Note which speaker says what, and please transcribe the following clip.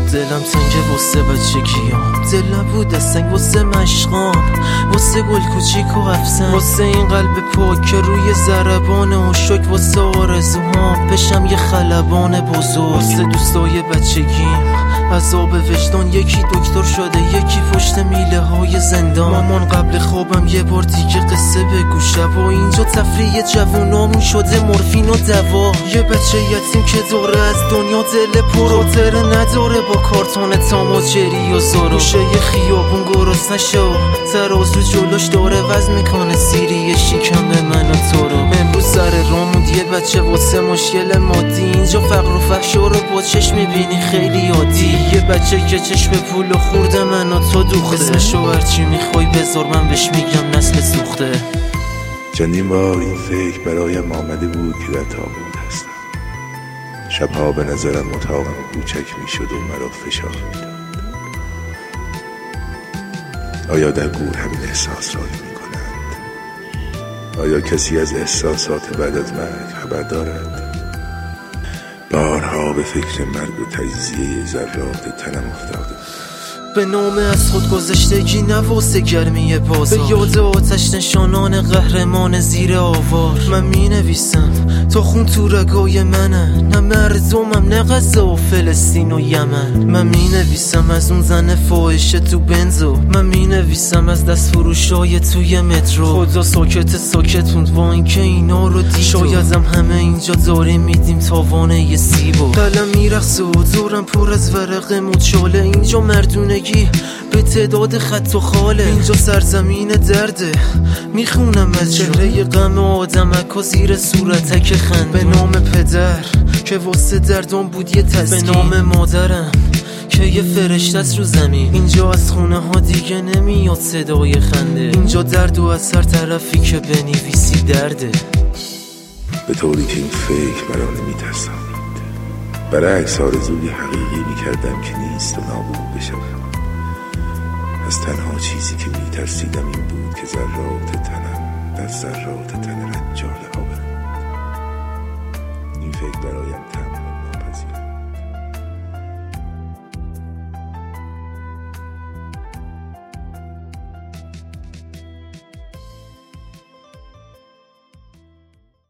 Speaker 1: دلم تنگه واسه بچگیام، دل نبود سنگ واسه مشقام، واسه گل کوچیک و افسن، واسه این قلب پاک که روی ضربان عشق، واسه آرزوهام بشم یه خلبان بزرگ، واسه دوستای بچگیم عذاب وجدان. یکی دکتر شده یکی پشت میله های زندان. مامان قبل خوابم یه بار دیگه قصه بگو شبا، اینجا تفریح جوونامون شده مورفین و دوا. یه بچه یتیم که داره از دنیا دل پراتره نداره، با کارتون تام و جری و زارا گوشه یه خیابون گرست نشو، ترازو جلوش داره وزن میکنه سیری شیکم به من و تو رو. امروز سر رامون یه بچه واسه مشکل مادی، اینجا فقر و فحشا رو با چشم میبینی خیلی عادی. یه بچه که چشم پول و خورده من و تو دوخته، اسمشو هرچی میخوای بذار من بهش میگم نسل سوخته.
Speaker 2: چندین بار این فکر برایم آمده بود که در تابوت هستم. شبها به نظرم اتاقم کوچک میشد و مرا فشار میداد. آیا در گور همین احساس را میکنند؟ آیا کسی از احساسات بعد از مرگ خبر دارد؟ بارها به فکر مرگ و تجزیه ذرات تنم افتاده.
Speaker 1: به نام از خود گذشتگی نواسه گرمی بازار، به یاد آتش نشانان قهرمان زیر آوار. من می نویسم تا خون تو رگای منه، نه مردمم نه غزه و فلسطین و یمن. من می نویسم از اون زن فاحشه تو بنزو، من می نویسم از دست فروشای توی مترو. خدا ساکتون با این که اینا رو دید، شایدم همه اینجا داریم میدیم تاوانه یه سیبو. قلم میرقصه و دورم پر از ورق مچاله، اینجا مردونه به تعداد خط و خاله. اینجا سرزمین درده، میخونم از چهره غم آدمک و زیر صورتک خند. به نام پدر که واسه دردم بود یه تسکین، به نام مادرم که یه فرشته است رو زمین. اینجا از خونه ها دیگه نمیاد صدای خنده، اینجا درد و از هر طرفی که بنویسی درده.
Speaker 2: به طوری که این فکر مرا نمیترسانید، برعکس آرزوی حقیقی میکردم که نیست و نابود بشم. از تنها چیزی که میترسیدم این بود که ذرات تنم در ذرات تن رنجاله ها برند. این فکر برایم